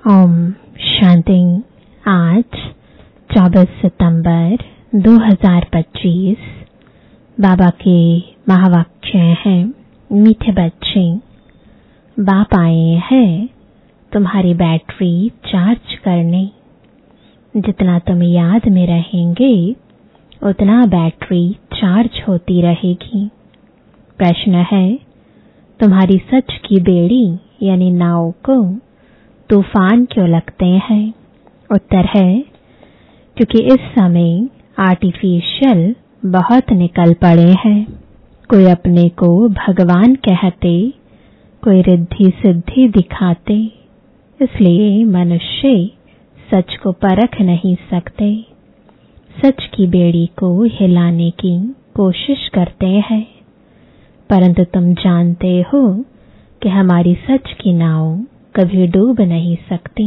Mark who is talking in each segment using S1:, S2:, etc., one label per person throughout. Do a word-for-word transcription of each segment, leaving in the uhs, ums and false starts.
S1: ओम शांति। आज चौबीस सितंबर दो हज़ार पच्चीस। बाबा के महावाक्य हैं, मीठे बच्चे, बाप आए हैं तुम्हारी बैटरी चार्ज करने। जितना तुम याद में रहेंगे उतना बैटरी चार्ज होती रहेगी। प्रश्न है, तुम्हारी सच की बेड़ी यानी नाव को तूफान क्यों लगते हैं? उत्तर है, क्योंकि इस समय आर्टिफिशियल बहुत निकल पड़े हैं। कोई अपने को भगवान कहते, कोई रिद्धि सिद्धि दिखाते, इसलिए मनुष्य सच को परख नहीं सकते। सच की बेड़ी को हिलाने की कोशिश करते हैं, परंतु तुम जानते हो कि हमारी सच की नाव कभी डूब नहीं सकती।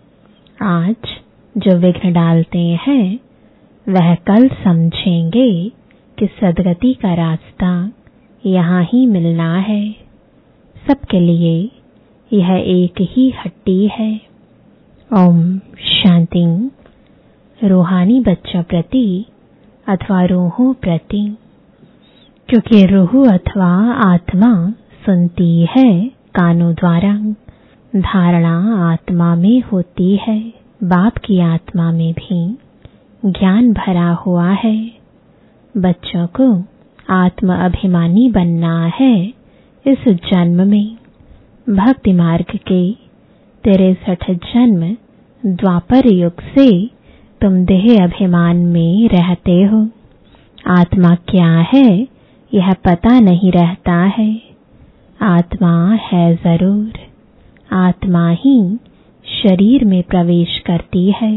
S1: आज जो विघ्न डालते हैं वह कल समझेंगे कि सदगति का रास्ता यहाँ ही मिलना है। सबके लिए यह एक ही हट्टी है। ओम शांति। रूहानी बच्चों प्रति अथवा रूहों प्रति, क्योंकि रूह अथवा आत्मा सुनती है कानों द्वारा। धारणा आत्मा में होती है। बाप की आत्मा में भी ज्ञान भरा हुआ है। बच्चों को आत्म अभिमानी बनना है इस जन्म में। भक्ति मार्ग के तिरसठ जन्म द्वापर युग से तुम देह अभिमान में रहते हो। आत्मा क्या है यह पता नहीं रहता है। आत्मा है जरूर। आत्मा ही शरीर में प्रवेश करती है।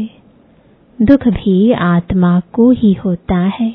S1: दुख भी आत्मा को ही होता है।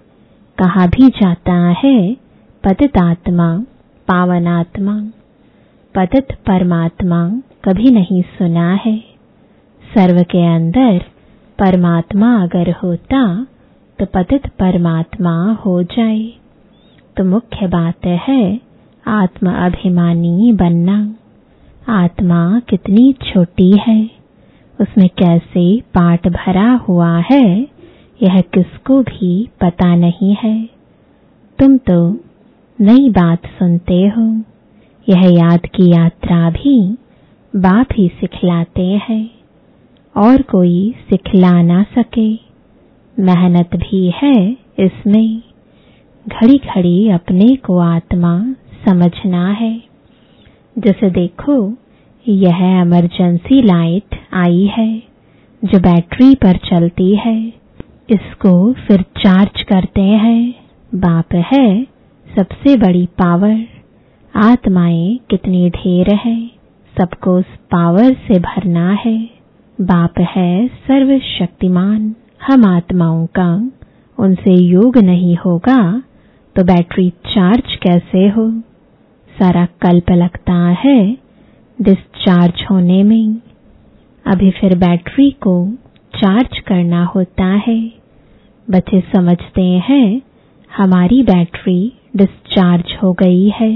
S1: कहा भी जाता है पतित आत्मा, पावन आत्मा। पतित परमात्मा कभी नहीं सुना है। सर्व के अंदर परमात्मा अगर होता तो पतित परमात्मा हो जाए। तो मुख्य बात है आत्म अभिमानी बनना। आत्मा कितनी छोटी है, उसमें कैसे पाठ भरा हुआ है यह किसको भी पता नहीं है। तुम तो नई बात सुनते हो। यह याद की यात्रा भी बाप ही सिखलाते हैं और कोई सिखला ना सके। मेहनत भी है इसमें। घड़ी घड़ी अपने को आत्मा समझना है। जैसे देखो, यह इमरजेंसी लाइट आई है जो बैटरी पर चलती है। इसको फिर चार्ज करते हैं। बाप है सबसे बड़ी पावर। आत्माएं कितनी ढेर है, सबको उस पावर से भरना है। बाप है सर्वशक्तिमान। हम आत्माओं का उनसे योग नहीं होगा तो बैटरी चार्ज कैसे हो? सारा कल्प लगता है डिस्चार्ज होने में। अभी फिर बैटरी को चार्ज करना होता है। बच्चे समझते हैं हमारी बैटरी डिस्चार्ज हो गई है,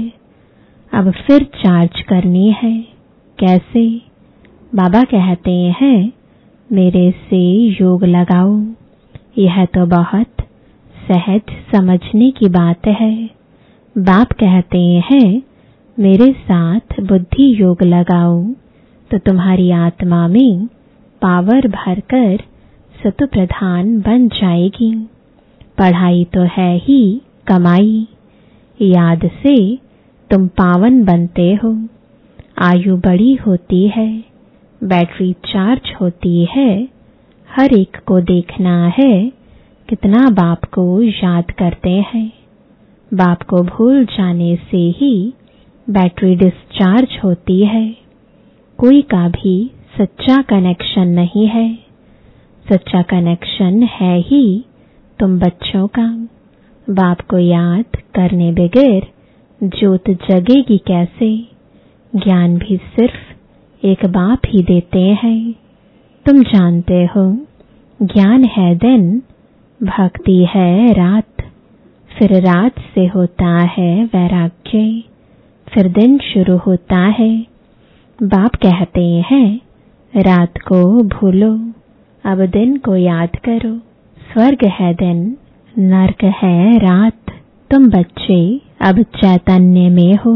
S1: अब फिर चार्ज करनी है। कैसे? बाबा कहते हैं मेरे से योग लगाओ। यह तो बहुत सहज समझने की बात है। बाप कहते हैं मेरे साथ बुद्धि योग लगाओ तो तुम्हारी आत्मा में पावर भरकर सतो प्रधान बन जाएगी। पढ़ाई तो है ही कमाई। याद से तुम पावन बनते हो। आयु बड़ी होती है, बैटरी चार्ज होती है। हर एक को देखना है कितना बाप को याद करते हैं। बाप को भूल जाने से ही बैटरी डिस्चार्ज होती है। कोई का भी सच्चा कनेक्शन नहीं है। सच्चा कनेक्शन है ही तुम बच्चों का। बाप को याद करने बगैर ज्योत जगेगी कैसे? ज्ञान भी सिर्फ एक बाप ही देते हैं। तुम जानते हो ज्ञान है दिन, भक्ति है रात। फिर रात से होता है वैराग्य, फिर दिन शुरू होता है। बाप कहते हैं रात को भूलो, अब दिन को याद करो। स्वर्ग है दिन, नर्क है रात। तुम बच्चे अब चैतन्य में हो।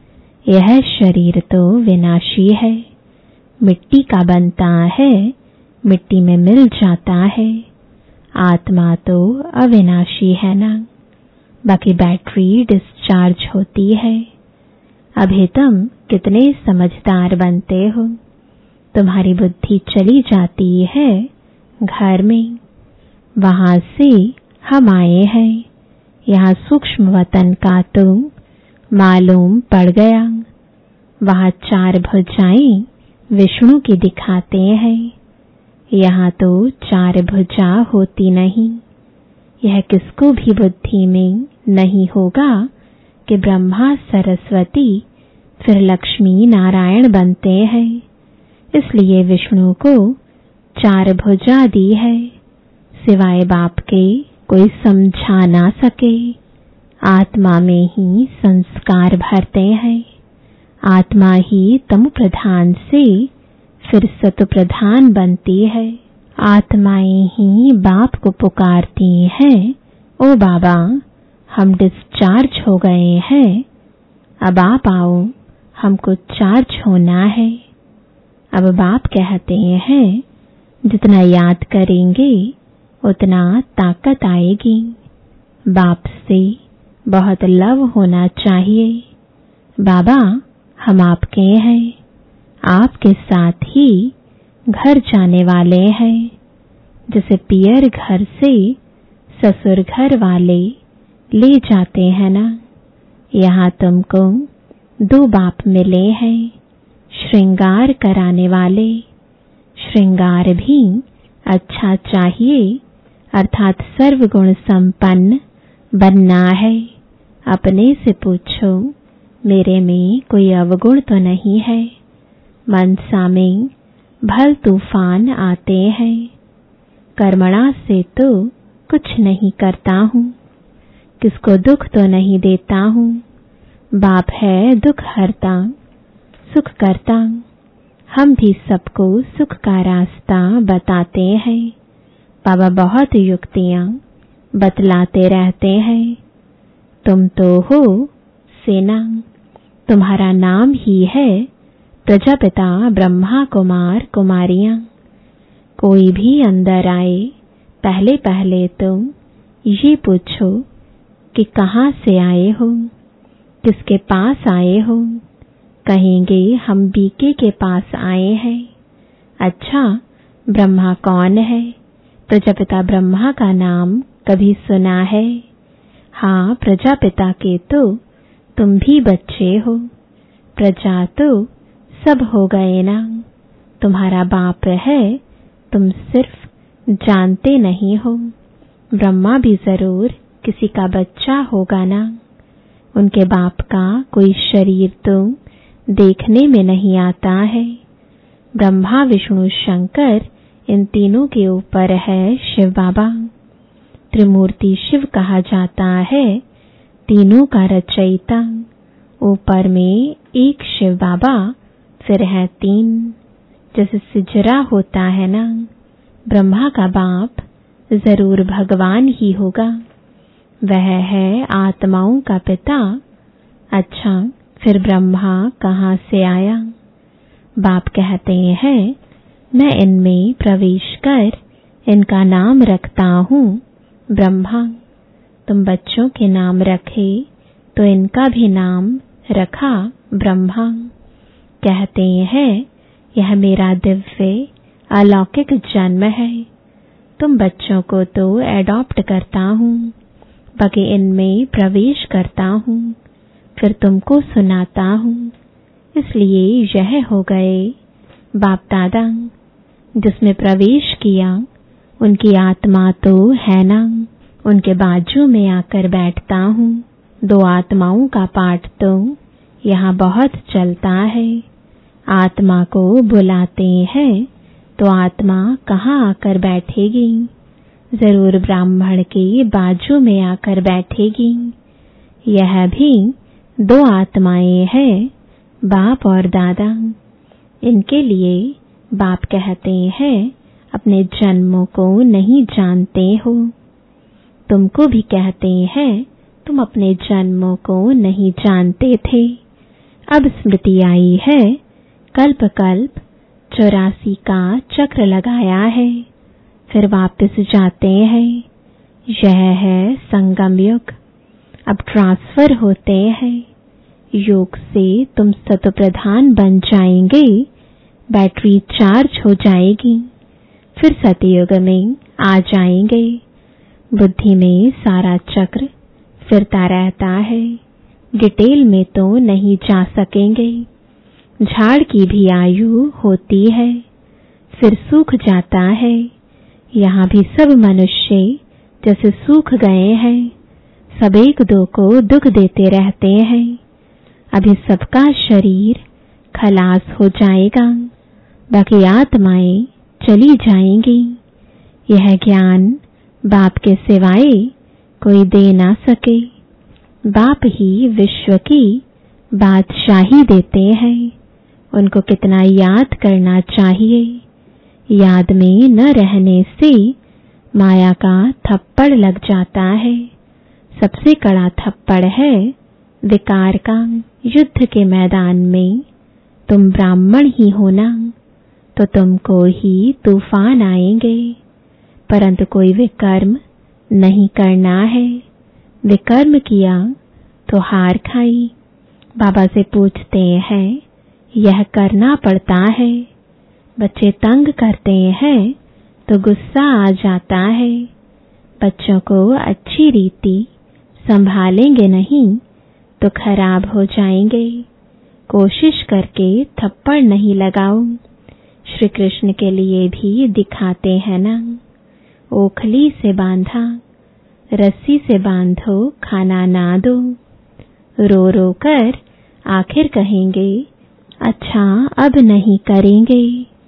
S1: यह शरीर तो विनाशी है, मिट्टी का बनता है, मिट्टी में मिल जाता है। आत्मा तो अविनाशी है ना, बाकी बैटरी डिस्चार्ज होती है। अभी तुम कितने समझदार बनते हो। तुम्हारी बुद्धि चली जाती है घर में, वहां से हम आए हैं। यहाँ सूक्ष्म वतन का तो मालूम पड़ गया। वहां चार भुजाएं विष्णु की दिखाते हैं, यहाँ तो चार भुजा होती नहीं। यह किसको भी बुद्धि में नहीं होगा कि ब्रह्मा सरस्वती फिर लक्ष्मी नारायण बनते हैं। इसलिए विष्णु को चार भुजा दी है, सिवाय बाप के कोई समझा ना सके। आत्मा में ही संस्कार भरते हैं। आत्मा ही तम प्रधान से फिर सत प्रधान बनती है। आत्माएं ही बाप को पुकारती हैं, ओ बाबा हम डिस्चार्ज हो गए हैं, अब आप आओ, हमको चार्ज होना है। अब बाप कहते हैं जितना याद करेंगे उतना ताकत आएगी। बाप से बहुत लव होना चाहिए। बाबा हम आपके हैं, आपके साथ ही घर जाने वाले हैं। जैसे पियर घर से ससुर घर वाले ले जाते हैं ना, यहाँ तुमको दो बाप मिले हैं, श्रृंगार कराने वाले। श्रृंगार भी अच्छा चाहिए, अर्थात सर्वगुण संपन्न बनना है। अपने से पूछो मेरे में कोई अवगुण तो नहीं है। मनसा में भल तूफान आते हैं, कर्मणा से तो कुछ नहीं करता हूँ, किसको दुख तो नहीं देता हूँ। बाप है दुख हरता, सुख करता। हम भी सबको सुख का रास्ता बताते हैं। बाबा बहुत युक्तियाँ बतलाते रहते हैं। तुम तो हो सेना, तुम्हारा नाम ही है प्रजापिता ब्रह्मा कुमार कुमारियां। कोई भी अंदर आए पहले पहले तुम ये पूछो कि कहाँ से आए हो, किसके पास आए हो। कहेंगे हम बीके के पास आए हैं। अच्छा ब्रह्मा कौन है? प्रजापिता ब्रह्मा का नाम कभी सुना है? हाँ प्रजापिता के तो तुम भी बच्चे हो। प्रजा तो सब हो गए ना, तुम्हारा बाप है, तुम सिर्फ जानते नहीं हो। ब्रह्मा भी जरूर किसी का बच्चा होगा ना। उनके बाप का कोई शरीर तो देखने में नहीं आता है। ब्रह्मा विष्णु शंकर इन तीनों के ऊपर है शिव बाबा। त्रिमूर्ति शिव कहा जाता है, तीनों का रचयिता। ऊपर में एक शिव बाबा, फिर है तीन। जैसे सिजरा होता है ना, ब्रह्मा का बाप जरूर भगवान ही होगा। वह है आत्माओं का पिता। अच्छा फिर ब्रह्मा कहाँ से आया? बाप कहते हैं मैं इनमें प्रवेश कर इनका नाम रखता हूँ ब्रह्मा। तुम बच्चों के नाम रखे तो इनका भी नाम रखा ब्रह्मा। कहते हैं यह मेरा दिव्य अलौकिक जन्म है। तुम बच्चों को तो एडॉप्ट करता हूँ, बाकी इनमें प्रवेश करता हूँ, फिर तुमको सुनाता हूँ। इसलिए यह हो गए बाप दादा। जिसमें प्रवेश किया उनकी आत्मा तो है ना, उनके बाजू में आकर बैठता हूँ। दो आत्माओं का पाठ तो यहाँ बहुत चलता है। आत्मा को बुलाते हैं तो आत्मा कहाँ आकर बैठेगी? जरूर ब्राह्मण के बाजू में आकर बैठेगी। यह भी दो आत्माएं हैं, बाप और दादा। इनके लिए बाप कहते हैं अपने जन्मों को नहीं जानते हो। तुमको भी कहते हैं तुम अपने जन्मों को नहीं जानते थे। अब स्मृति आई है, कल्प कल्प चौरासी का चक्र लगाया है, फिर वापस जाते हैं। यह है संगम युग। अब ट्रांसफर होते हैं। योग से तुम सतप्रधान बन जाएंगे, बैटरी चार्ज हो जाएगी, फिर सतयुग में आ जाएंगे। बुद्धि में सारा चक्र फिरता रहता है, डिटेल में तो नहीं जा सकेंगे। झाड़ की भी आयु होती है, फिर सूख जाता है। यहाँ भी सब मनुष्य जैसे सूख गए हैं, सब एक दो को दुख देते रहते हैं। अभी सबका शरीर खलास हो जाएगा, बाकी आत्माएं चली जाएंगी। यह ज्ञान बाप के सिवाय कोई दे ना सके। बाप ही विश्व की बादशाही देते हैं। उनको कितना याद करना चाहिए। याद में न रहने से माया का थप्पड़ लग जाता है। सबसे कड़ा थप्पड़ है विकार का। युद्ध के मैदान में तुम ब्राह्मण ही होना, तो तुमको ही तूफान आएंगे, परंतु कोई विकर्म नहीं करना है। विकर्म किया तो हार खाई। बाबा से पूछते हैं, यह करना पड़ता है। बच्चे तंग करते हैं तो गुस्सा आ जाता है। बच्चों को अच्छी रीति संभालेंगे नहीं तो खराब हो जाएंगे। कोशिश करके थप्पड़ नहीं लगाओ। श्री कृष्ण के लिए भी दिखाते हैं ना, ओखली से बांधा, रस्सी से बांधो, खाना ना दो। रो रो कर आखिर कहेंगे, अच्छा अब नहीं करेंगे।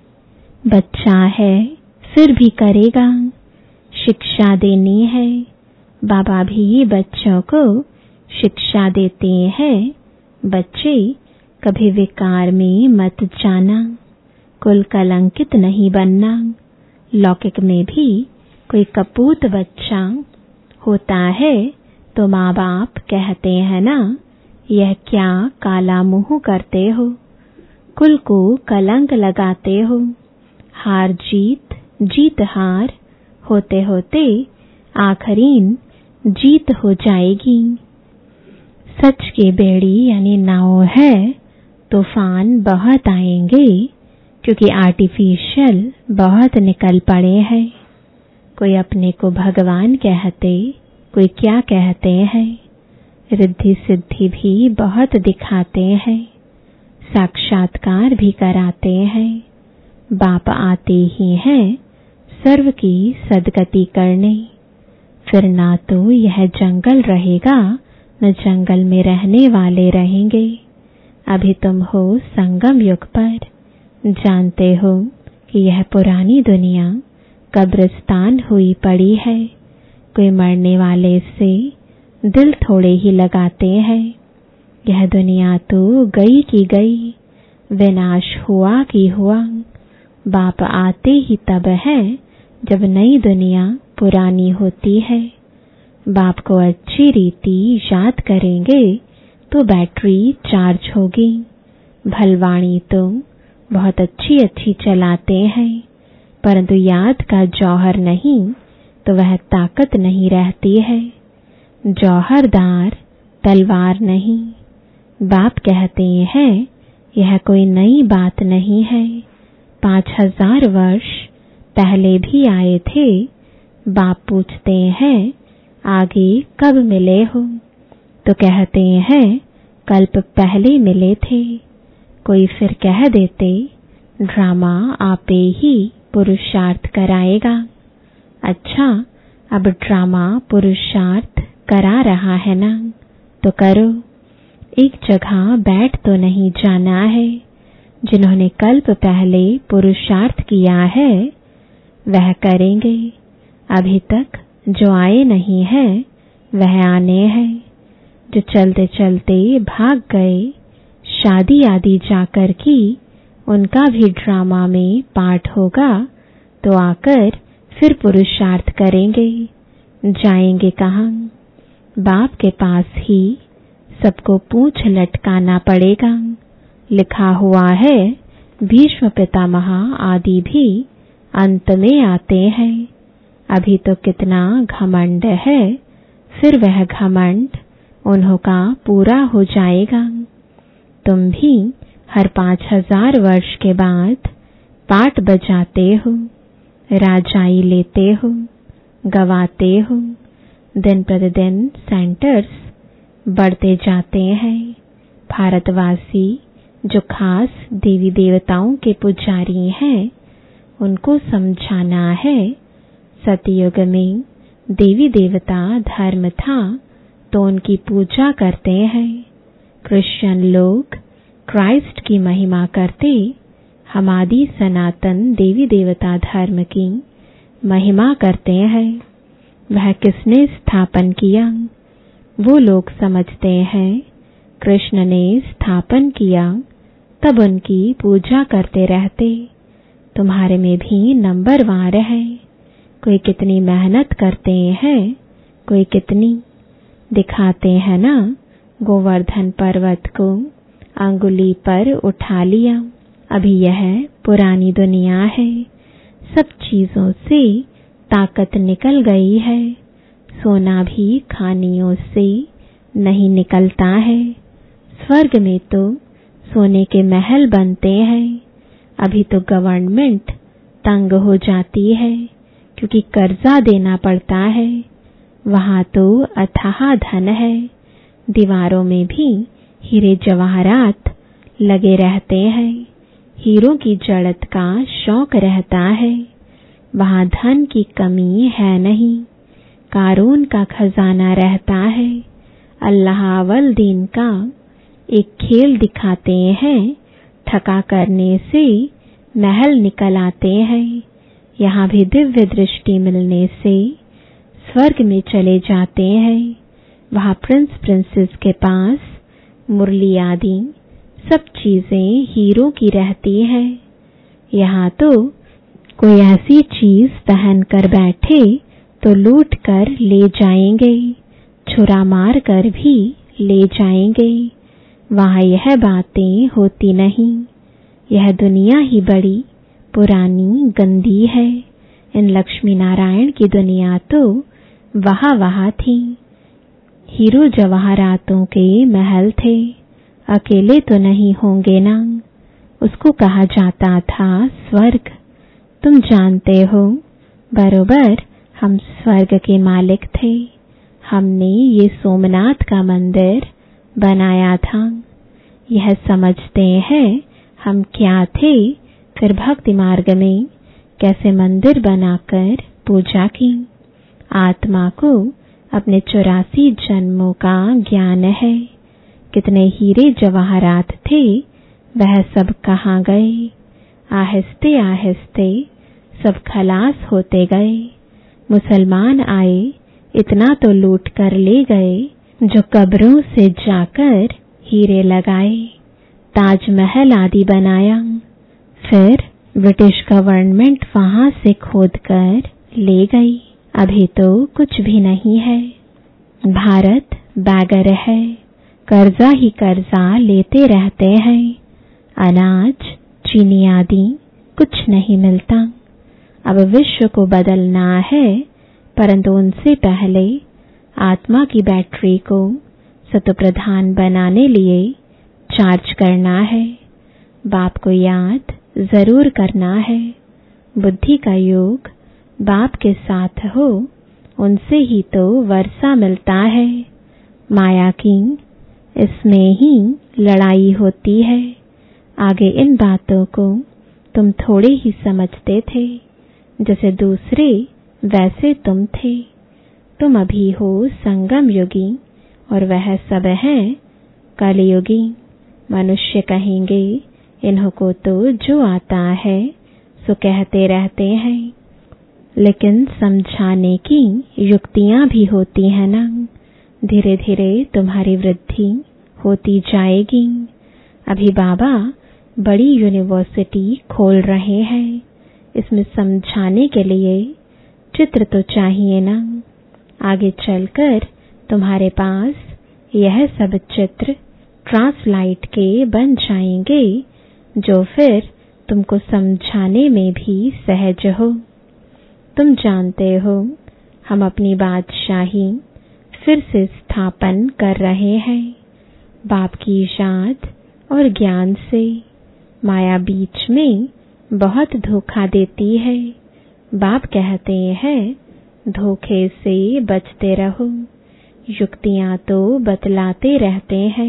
S1: बच्चा है फिर भी करेगा। शिक्षा देनी है। बाबा भी बच्चों को शिक्षा देते हैं। बच्चे कभी विकार में मत जाना, कुल कलंकित नहीं बनना। लौकिक में भी कोई कपूत बच्चा होता है तो माँ बाप कहते हैं ना, यह क्या काला मुंह करते हो, कुल को कलंक लगाते हो। हार जीत, जीत हार होते होते आखिरीन जीत हो जाएगी। सच की बेड़ी यानी नाव है, तूफान बहुत आएंगे, क्योंकि आर्टिफिशियल बहुत निकल पड़े हैं। कोई अपने को भगवान कहते, कोई क्या कहते हैं। रिद्धि सिद्धि भी बहुत दिखाते हैं, साक्षात्कार भी कराते हैं। बाप आते ही हैं सर्व की सदगति करने। फिर ना तो यह जंगल रहेगा, न जंगल में रहने वाले रहेंगे। अभी तुम हो संगम युग पर। जानते हो कि यह पुरानी दुनिया कब्रिस्तान हुई पड़ी है। कोई मरने वाले से दिल थोड़े ही लगाते हैं। यह दुनिया तो गई की गई, विनाश हुआ की हुआ। बाप आते ही तब है जब नई दुनिया पुरानी होती है। बाप को अच्छी रीति याद करेंगे तो बैटरी चार्ज होगी। भलवाणी तो बहुत अच्छी अच्छी चलाते हैं, परंतु याद का जौहर नहीं तो वह ताकत नहीं रहती है। जौहरदार तलवार नहीं। बाप कहते हैं यह कोई नई बात नहीं है। पांच हजार वर्ष पहले भी आए थे। बाप पूछते हैं आगे कब मिले हो, तो कहते हैं कल्प पहले मिले थे। कोई फिर कह देते ड्रामा आपे ही पुरुषार्थ कराएगा। अच्छा, अब ड्रामा पुरुषार्थ करा रहा है ना, तो करो। एक जगह बैठ तो नहीं जाना है। जिन्होंने कल्प पहले पुरुषार्थ किया है वह करेंगे। अभी तक जो आए नहीं है वह आने हैं। जो चलते चलते भाग गए, शादी आदि जाकर की, उनका भी ड्रामा में पार्ट होगा तो आकर फिर पुरुषार्थ करेंगे। जाएंगे कहाँ? बाप के पास ही सबको पूंछ लटकाना पड़ेगा। लिखा हुआ है भीष्म पितामह आदि भी अंत में आते हैं। अभी तो कितना घमंड है, फिर वह घमंड उन्हों का पूरा हो जाएगा। तुम भी हर पांच हजार वर्ष के बाद पाट बजाते हो, राजाई लेते हो, गवाते हो। दिन प्रतिदिन सेंटर्स बढ़ते जाते हैं। भारतवासी जो खास देवी देवताओं के पुजारी हैं, उनको समझाना है सतयुग में देवी देवता धर्म था तो उनकी पूजा करते हैं। क्रिश्चियन लोग क्राइस्ट की महिमा करते, हम आदि सनातन देवी देवता धर्म की महिमा करते हैं। वह किसने स्थापन किया? वो लोग समझते हैं कृष्ण ने स्थापन किया, तब उनकी पूजा करते रहते। तुम्हारे में भी नंबरवार है। कोई कितनी मेहनत करते हैं, कोई कितनी। दिखाते हैं ना, गोवर्धन पर्वत को अंगुली पर उठा लिया। अभी यह पुरानी दुनिया है, सब चीजों से ताकत निकल गई है। सोना भी खानियों से नहीं निकलता है। स्वर्ग में तो सोने के महल बनते हैं। अभी तो गवर्नमेंट तंग हो जाती है क्योंकि कर्जा देना पड़ता है। वहां तो अथाह धन है। दीवारों में भी हीरे जवाहरात लगे रहते हैं। हीरों की जड़त का शौक रहता है। वहां धन की कमी है नहीं। कारून का खजाना रहता है। अल्लाह अवल दीन का एक खेल दिखाते हैं। ठका करने से महल निकल आते हैं। यहाँ भी दिव्य दृष्टि मिलने से स्वर्ग में चले जाते हैं। वहाँ प्रिंस प्रिंसेस के पास मुरली आदि सब चीजें हीरो की रहती है। यहाँ तो कोई ऐसी चीज पहन कर बैठे तो लूट कर ले जाएंगे, छुरा मार कर भी ले जाएंगे। वहाँ यह बातें होती नहीं। यह दुनिया ही बड़ी पुरानी गंदी है। इन लक्ष्मी नारायण की दुनिया तो वहाँ वहाँ थी। हीरो जवाहरातों के महल थे। अकेले तो नहीं होंगे ना। उसको कहा जाता था स्वर्ग। तुम जानते हो बरोबर हम स्वर्ग के मालिक थे। हमने ये सोमनाथ का मंदिर बनाया था। यह समझते हैं हम क्या थे, फिर भक्ति मार्ग में कैसे मंदिर बनाकर पूजा की। आत्मा को अपने चौरासी जन्मों का ज्ञान है। कितने हीरे जवाहरात थे, वह सब कहाँ गए। आहिस्ते आहिस्ते सब खलास होते गए। मुसलमान आए, इतना तो लूट कर ले गए जो कब्रों से जाकर हीरे लगाए, ताजमहल आदि बनाया। फिर ब्रिटिश गवर्नमेंट वहां से खोद कर ले गई। अभी तो कुछ भी नहीं है। भारत बैगर है। कर्जा ही कर्जा लेते रहते हैं। अनाज, चीनी आदि कुछ नहीं मिलता। अब विश्व को बदलना है, परंतु उनसे पहले आत्मा की बैटरी को सतप्रधान बनाने लिए चार्ज करना है। बाप को याद जरूर करना है। बुद्धि का योग बाप के साथ हो, उनसे ही तो वर्षा मिलता है। माया की इसमें ही लड़ाई होती है। आगे इन बातों को तुम थोड़े ही समझते थे। जैसे दूसरे वैसे तुम थे। तुम अभी हो संगम युगी और वह सब है कलयुगी। मनुष्य कहेंगे इन्हों को तो जो आता है सो कहते रहते हैं, लेकिन समझाने की युक्तियां भी होती है ना। धीरे धीरे तुम्हारी वृद्धि होती जाएगी। अभी बाबा बड़ी यूनिवर्सिटी खोल रहे हैं। इसमें समझाने के लिए चित्र तो चाहिए ना। आगे चलकर तुम्हारे पास यह सब चित्र ट्रांसलाइट के बन जाएंगे, जो फिर तुमको समझाने में भी सहज हो। तुम जानते हो, हम अपनी बादशाही फिर से स्थापन कर रहे हैं। बाप की याद और ज्ञान से माया बीच में बहुत धोखा देती है। बाप कहते हैं, धोखे से बचते रहो। युक्तियां तो बतलाते रहते हैं।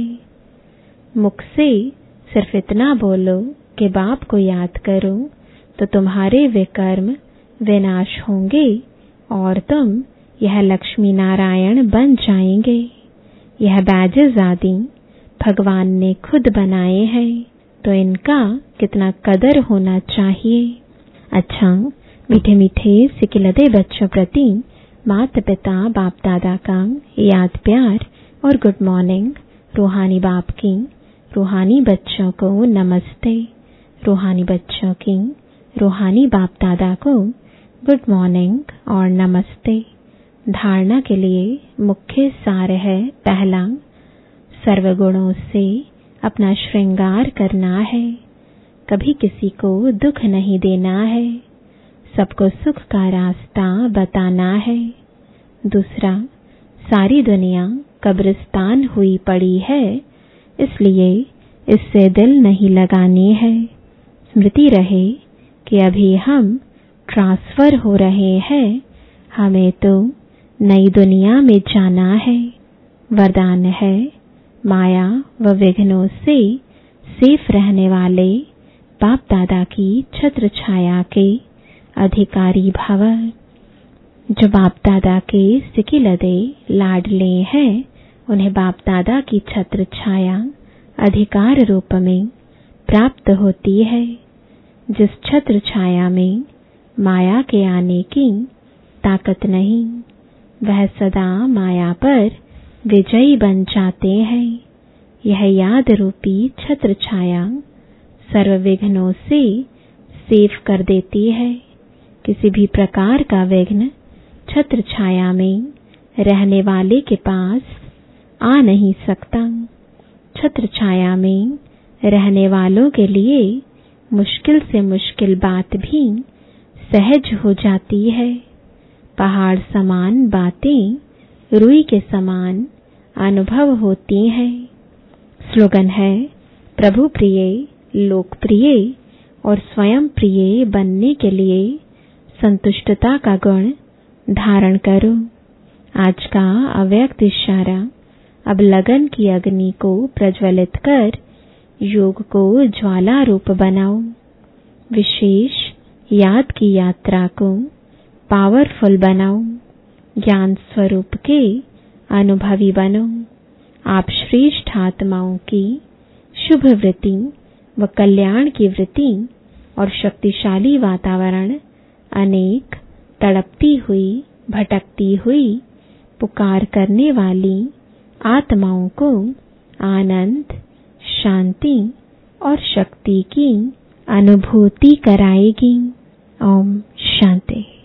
S1: मुख से सिर्फ इतना बोलो कि बाप को याद करो, तो तुम्हारे विकर्म विनाश होंगे और तुम यह लक्ष्मी नारायण बन जाएंगे। यह बैजेस आदि भगवान ने खुद बनाए हैं, तो इनका कितना कदर होना चाहिए। अच्छा, मीठे मीठे सिकिलदे बच्चों प्रति माता पिता बाप दादा का याद प्यार और गुड मॉर्निंग। रूहानी बाप की रूहानी बच्चों को नमस्ते। रूहानी बच्चों की रूहानी बाप दादा को गुड मॉर्निंग और नमस्ते। धारणा के लिए मुख्य सार है, पहला, सर्वगुणों से अपना श्रृंगार करना है। कभी किसी को दुख नहीं देना है। सबको सुख का रास्ता बताना है। दूसरा, सारी दुनिया कब्रिस्तान हुई पड़ी है, इसलिए इससे दिल नहीं लगानी है। स्मृति रहे कि अभी हम ट्रांसफर हो रहे हैं, हमें तो नई दुनिया में जाना है। वरदान है, माया व विघ्नों से सेफ रहने वाले बाप दादा की छत्र छाया के अधिकारी भव। जो बाप दादा के सिकिलदे लाडले हैं, उन्हें बाप दादा की छत्र छाया अधिकार रूप में प्राप्त होती है। जिस छत्र छाया में माया के आने की ताकत नहीं, वह सदा माया पर विजयी बन जाते हैं। यह याद रूपी छत्र छाया सर्व विघ्नों से सेव कर देती है। किसी भी प्रकार का विघ्न छत्र छाया में रहने वाले के पास आ नहीं सकता। छत्र छाया में रहने वालों के लिए मुश्किल से मुश्किल बात भी सहज हो जाती है। पहाड़ समान बातें रुई के समान अनुभव होती हैं। स्लोगन है, प्रभु प्रिय, लोकप्रिय और स्वयं प्रिय बनने के लिए संतुष्टता का गुण धारण करो। आज का अव्यक्त इशारा, अब लगन की अग्नि को प्रज्वलित कर योग को ज्वाला रूप बनाओ। विशेष याद की यात्रा को पावरफुल बनाओ। ज्ञान स्वरूप के अनुभवी बनो। आप श्रेष्ठ आत्माओं की शुभ वृत्ति व कल्याण की वृत्ति और शक्तिशाली वातावरण अनेक तड़पती हुई, भटकती हुई, पुकार करने वाली आत्माओं को आनंद, शांति और शक्ति की अनुभूति कराएगी। ओम शांति।